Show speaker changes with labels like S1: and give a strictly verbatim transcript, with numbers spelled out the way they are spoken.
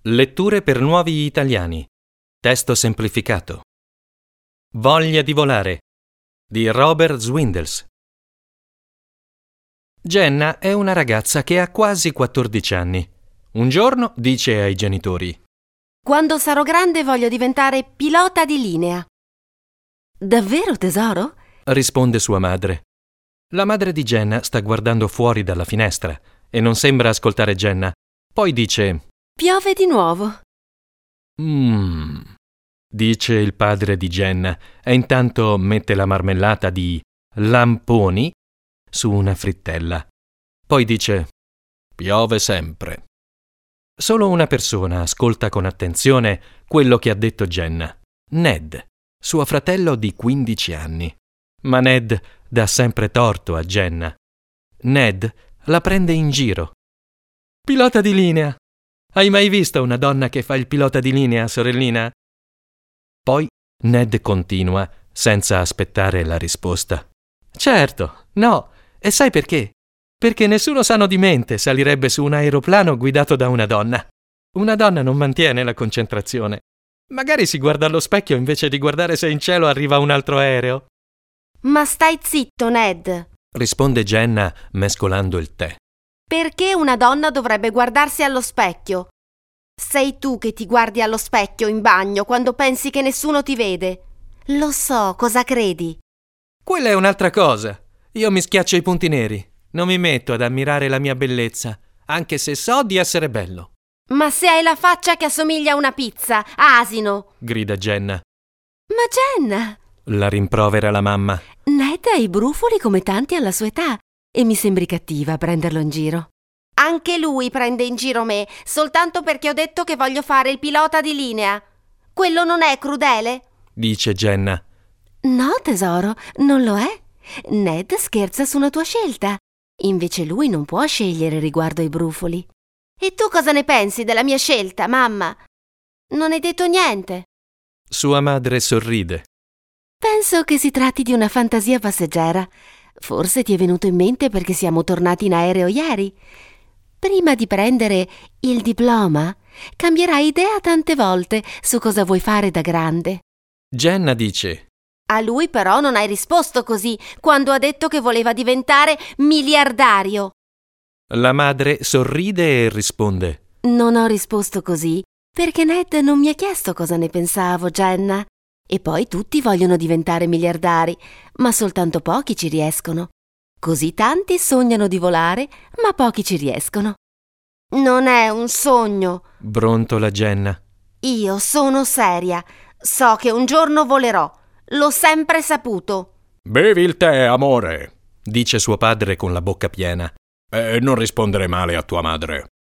S1: Letture per nuovi italiani. Testo semplificato. Voglia di volare di Robert Swindells. Jenna è una ragazza che ha quasi quattordici anni. Un giorno dice ai genitori:
S2: «Quando sarò grande voglio diventare pilota di linea». «Davvero, tesoro?»
S1: risponde sua madre. La madre di Jenna sta guardando fuori dalla finestra e non sembra ascoltare Jenna. Poi dice:
S2: «Piove di nuovo».
S1: Mmm, dice il padre di Jenna e intanto mette la marmellata di lamponi su una frittella. Poi dice: piove sempre. Solo una persona ascolta con attenzione quello che ha detto Jenna: Ned, suo fratello di quindici anni. Ma Ned dà sempre torto a Jenna. Ned la prende in giro. «Pilota di linea! Hai mai visto una donna che fa il pilota di linea, sorellina?» Poi Ned continua, senza aspettare la risposta. «Certo, no, e sai perché? Perché nessuno sano di mente salirebbe su un aeroplano guidato da una donna. Una donna non mantiene la concentrazione. Magari si guarda allo specchio invece di guardare se in cielo arriva un altro aereo».
S2: «Ma stai zitto, Ned»,
S1: risponde Jenna mescolando il tè.
S2: «Perché una donna dovrebbe guardarsi allo specchio? Sei tu che ti guardi allo specchio in bagno quando pensi che nessuno ti vede. Lo so, cosa credi?»
S1: «Quella è un'altra cosa. Io mi schiaccio i punti neri. Non mi metto ad ammirare la mia bellezza, anche se so di essere bello».
S2: «Ma se hai la faccia che assomiglia a una pizza, asino!»
S1: grida Jenna.
S2: «Ma Jenna!»
S1: la rimprovera la mamma.
S2: «Ned ha i brufoli come tanti alla sua età e mi sembri cattiva a prenderlo in giro». «Anche lui prende in giro me, soltanto perché ho detto che voglio fare il pilota di linea. Quello non è crudele?» dice
S1: Jenna.
S2: «No, tesoro, non lo è. Ned scherza su una tua scelta. Invece lui non può scegliere riguardo ai brufoli». «E tu cosa ne pensi della mia scelta, mamma? Non hai detto niente».
S1: Sua madre sorride.
S2: «Penso che si tratti di una fantasia passeggera. Forse ti è venuto in mente perché siamo tornati in aereo ieri. Prima di prendere il diploma, cambierai idea tante volte su cosa vuoi fare da grande».
S1: Jenna dice:
S2: «A lui però non hai risposto così quando ha detto che voleva diventare miliardario».
S1: La madre sorride e risponde:
S2: «Non ho risposto così perché Ned non mi ha chiesto cosa ne pensavo, Jenna. E poi tutti vogliono diventare miliardari, ma soltanto pochi ci riescono. Così tanti sognano di volare, ma pochi ci riescono». «Non è un sogno»,
S1: brontola Jenna.
S2: «Io sono seria. So che un giorno volerò. L'ho sempre saputo».
S3: «Bevi il tè, amore»,
S1: dice suo padre con la bocca piena.
S3: «e non rispondere male a tua madre».